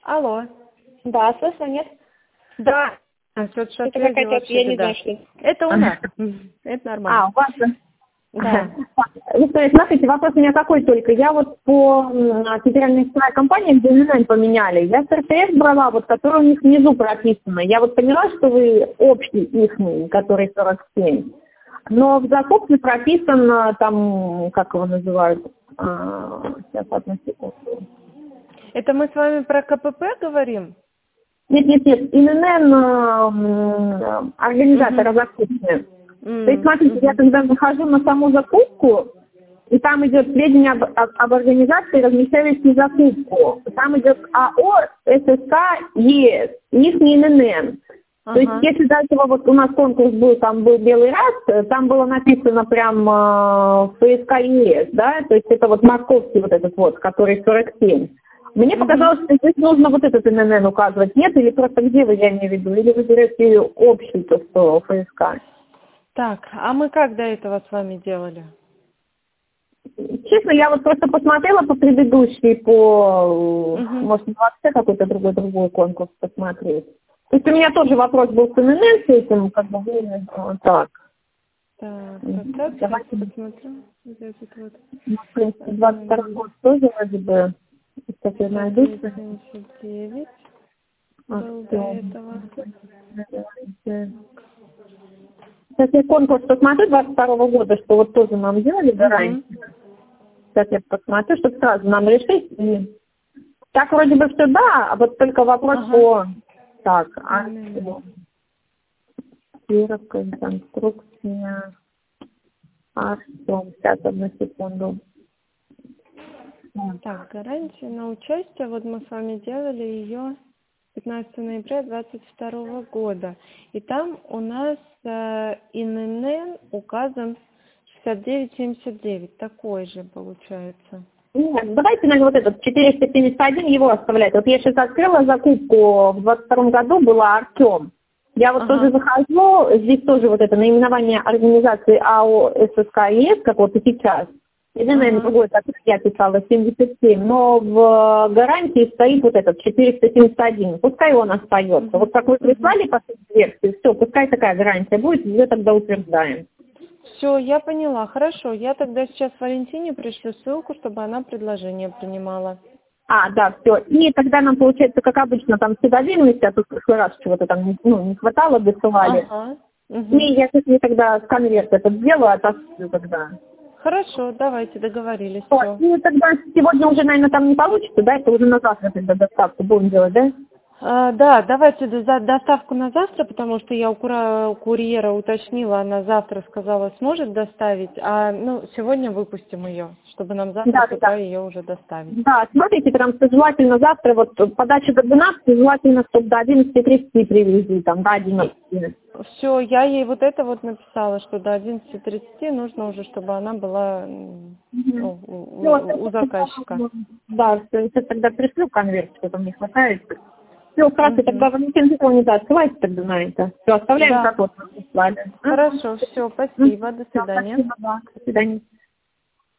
Алло. Да, слышно, нет? Да. Что-то Это какая-то, я не знаю, что. Это у нас. Это нормально. У вас? Да. Ну, то есть, смотрите, вопрос у меня какой только. Я вот по федеральной страховой компании, где ННН поменяли, я с РТС брала, вот, который у них внизу прописано. Я вот поняла, что вы общий ихний, который 47. Но в закупке прописано там, как его называют, сейчас, одну секунду. Это мы с вами про КПП говорим? Нет, ИНН организатора закупки. То есть, смотрите, я когда захожу на саму закупку, и там идет сведения об организации, размещающей закупку. Там идет АО, ССК, ЕС, их не ИНН. То есть, если до этого вот у нас конкурс был, там был белый раз, там было написано прям ФСК ЕС, да, то есть это вот московский вот этот вот, который 47. Мне показалось, что здесь нужно вот этот ИНН указывать. Нет, или просто где вы, я имею в виду? Или вы берете общий, то, что ФСК? Так, а мы как до этого с вами делали? Честно, я вот просто посмотрела по предыдущей, может, вообще какой-то другой конкурс посмотреть. То есть у меня тоже вопрос был с ИНН, с этим, как бы, так. Так, сейчас посмотрю. Здесь вот. Ну, в принципе, 22 год тоже вроде бы, сейчас я найду. 79 был до этого. Сейчас я конкурс посмотрю 22 года, что вот тоже нам делали гарантию. Сейчас я посмотрю, чтобы сразу нам решить. И... Так вроде бы все да, а вот только вопрос по... Так, конструкция. Сейчас, одну секунду. Так, гарантия на участие, вот мы с вами делали ее 15 ноября 2022 года. И там у нас ИНН указан 6979, такой же получается. Нет, давайте, наверное, вот этот 471 его оставлять. Вот я сейчас открыла закупку, в 22 году была Артем. Я вот тоже захожу, здесь тоже вот это наименование организации АО ССК как вот и сейчас. И, наверное, другой, как я писала, 77, но в гарантии стоит вот этот 471. Пускай он остается. Вот как вы прислали последнюю версию, все, пускай такая гарантия будет, ее тогда утверждаем. Все, я поняла. Хорошо, я тогда сейчас Валентине пришлю ссылку, чтобы она предложение принимала. Да, все. И тогда нам, получается, как обычно, там все доверенности, а тут в прошлый раз чего-то там не хватало, досылали. И я с ней тогда конверт этот сделаю, отошлю тогда. Хорошо, давайте, договорились. Все. И тогда сегодня уже, наверное, там не получится, да? Это уже на завтра тогда доставку будем делать, да? Да, давайте доставку на завтра, потому что я у курьера уточнила, она завтра сказала, сможет доставить, сегодня выпустим ее, чтобы нам завтра с утра ее уже доставить. Да, смотрите, прям желательно завтра, вот подача до 12, желательно, чтобы до 11:30 привезли, там, до 11. Все, я ей вот это вот написала, что до 11:30 нужно уже, чтобы она была у заказчика. Да, все, сейчас тогда пришлю конверт, что там не хватает. Все, хорошо, тогда Валентин Петровна, да, ссылайте тогда на это. Все, оставляем как вот мы прислали. Хорошо, все, спасибо, до свидания. Спасибо, да, до свидания.